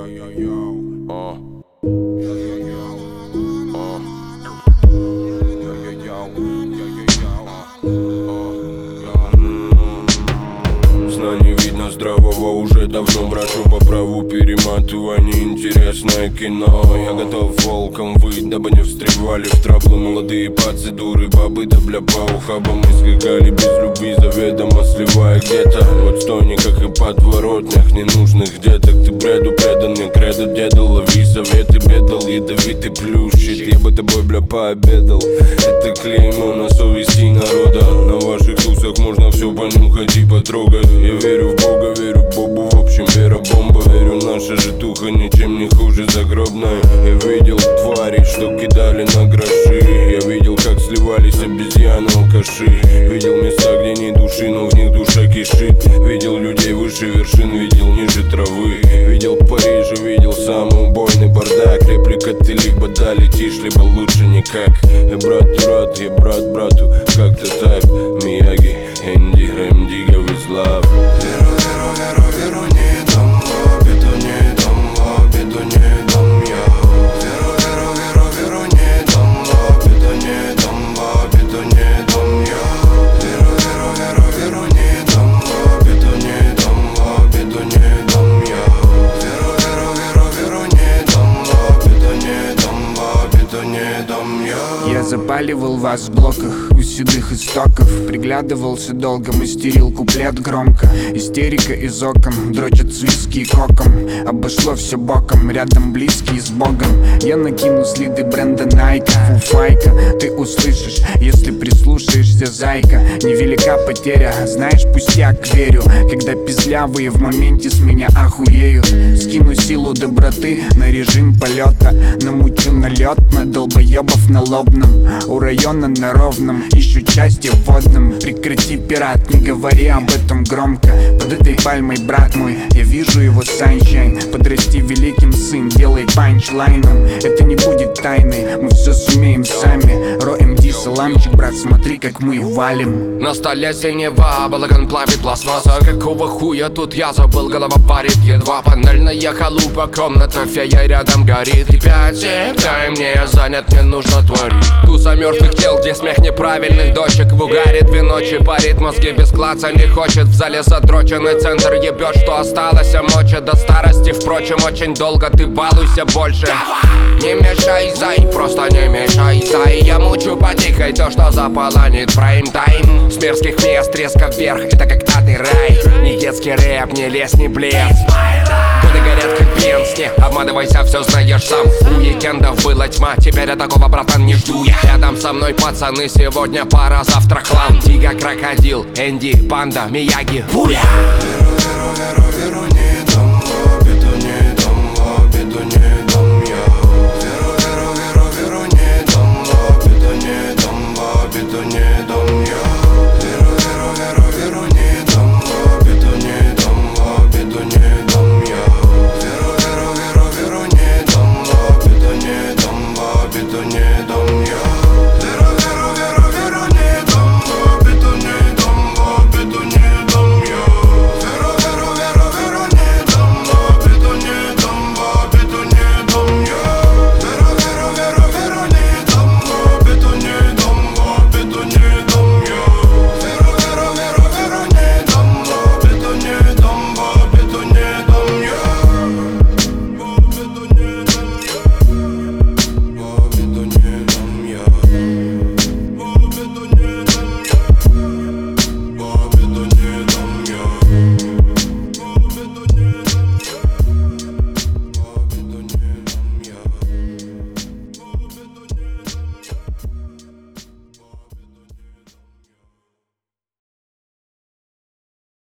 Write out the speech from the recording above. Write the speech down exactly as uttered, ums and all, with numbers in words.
Сна не видно здравого, уже давно брожу по праву перематывание. Интересное кино, я готов волком выть, дабы не встревали в траблы молодые процедуры, бабы да бля по ухабам. Мы скакали без любви, заведомо сливая где-то в отстойниках и подворотнях ненужных деток. Ты бреду преданный, кредо деда, лови советы, бедал ядовитый плющит. Я бы тобой бля пообедал, это клеймо на совести народа. На ваших тусах можно все понюхать и потрогать. Я верю в Бога, верю в Бобу, в общем вера бомба. Верю, наша житуха ничем не хуже загробной. Я видел тварей, что кидали на гроши. Я видел, как сливались обезьяны, алкаши. Видел места, где ни души, но в них душа кишит. Видел людей выше вершин, видел ниже травы. Видел Париж, видел самый убойный бардак. Реплика ты либо да летишь, либо лучше никак. Я брат брат, я брат брату, как-то так. Мияги, Энди, Рэм Дигга, with love. Веру, веру, веру, веру, не дам в обиду, не дам в обиду, не дам я. Веру, веру, веру, веру, не дам в обиду, не дам в обиду, не дам я. Веру, веру, веру, веру, не дам в обиду, не дам в обиду, не дам я. Веру, веру, веру, веру, не дам в обиду, не дам в обиду, не дам я. Я запаливал вас в блоках у седых истоков. Приглядывался долго, мастерил куплет громко. Истерика из окон, дрочат свиски и коком. Обошло все боком, рядом близкие с Богом. Я накину следы бренда Nike, фуфайка. Ты услышишь, если прислушаешься, зайка. Невелика потеря, знаешь, пустяк, верю. Когда пизлявые в моменте с меня охуеют. Скину силу доброты на режим полета. Намучу налет на долбоебов на лобном. У района на ровном, ищу счастье в водном. Прекрати, пират, не говори об этом громко. Под этой пальмой, брат мой, я вижу его саншайн. Подрасти великим сын, делай панчлайном. Это не будет тайной, мы все сумеем сами. Ро эм ди, саламчик, брат, смотри, как мы валим. На столе синева, балаган плавит пластмасса. Какого хуя тут я забыл, голова парит. Едва панельная халупа, комната фея рядом горит. И пять, семь, дай мне, я занят, мне нужно творить. Туса мертвых тел, где смех неправильных дочек. В угаре две ночи парит, мозги без клаца не хочет. В зале задроченный центр ебет, что осталось, а моча до старости. Впрочем, очень долго ты балуйся больше. Не мешай, зай, просто не мешай, зай. Я мучу потихой то, что заполонит прайм-тайм. С мерзких мест резко вверх, это как адый рай. Не детский рэп, не лес, не блеск. Годы горят как пенс, не обманывайся, все знаешь сам. У уикендов была тьма, теперь я такого, братан, не жду я. Рядом со мной пацаны, сегодня пара, завтра клан. Тига, крокодил, Энди, панда, Мияги, Пуля. Веру, веру, веру, веру, не